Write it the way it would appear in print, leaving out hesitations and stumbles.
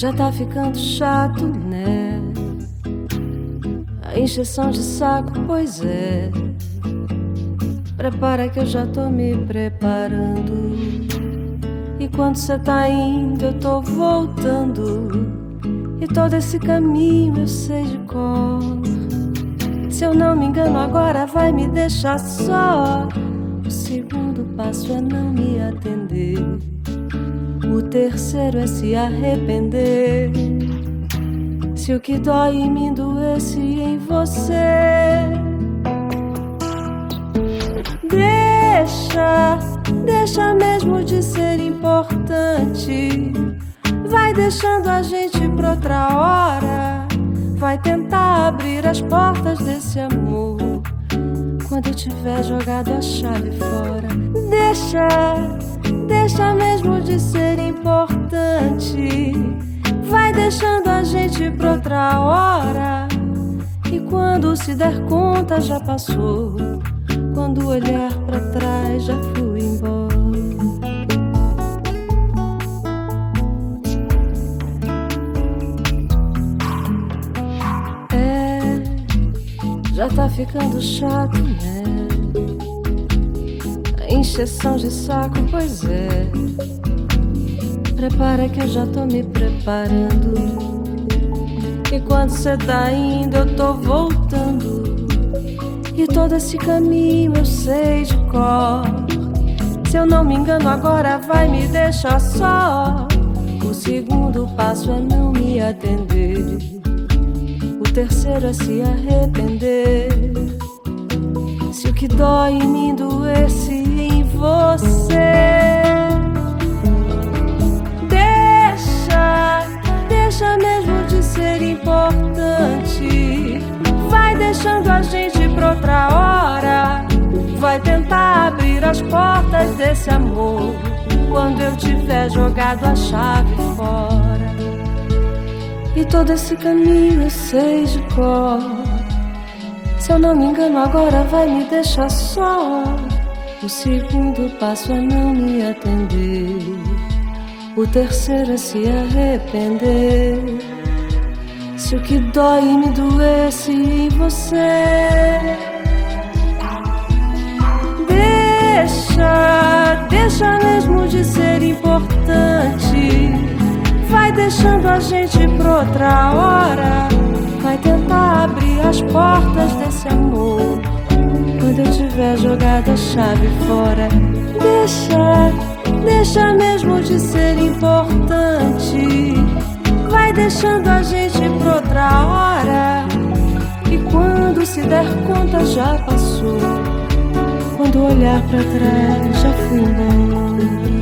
Já tá ficando chato, né? A encheção de saco, pois é. Prepara que eu já tô me preparando. E quando cê tá indo, eu tô voltando. E todo esse caminho eu sei de cor. Se eu não me engano, agora vai me deixar só. O segundo passo é não me atender. O terceiro é se arrepender. Se o que dói em mim doesse em você, deixa mesmo de ser importante. Vai deixando a gente pra outra hora. Vai tentar abrir as portas desse amor quando eu tiver jogado a chave fora. Deixa mesmo de ser importante. Vai deixando a gente pra outra hora. E quando se der conta já passou. Quando olhar pra trás já fui embora. Já tá ficando chato, né? A encheção de saco, pois é. Prepara que eu já tô me preparando. E quando cê tá indo, eu tô voltando. E todo esse caminho eu sei de cor. Se eu não me engano, agora vai me deixar só. O segundo passo é não me atender. O terceiro é se arrepender. Se o que dói em mim doesse em você, deixa mesmo de ser importante. Vai deixando a gente pra outra hora. Vai tentar abrir as portas desse amor quando eu tiver jogado a chave fora. E todo esse caminho eu sei de cor. Se eu não me engano, agora vai me deixar só. O segundo passo é não me atender. O terceiro é se arrepender. Se o que dói me doesse em você, deixa mesmo de ser importante. Vai deixando a gente pra outra hora. Vai tentar abrir as portas desse amor quando eu tiver jogado a chave fora. Deixa mesmo de ser importante. Vai deixando a gente pra outra hora. E quando se der conta já passou. Quando olhar pra trás já fui embora.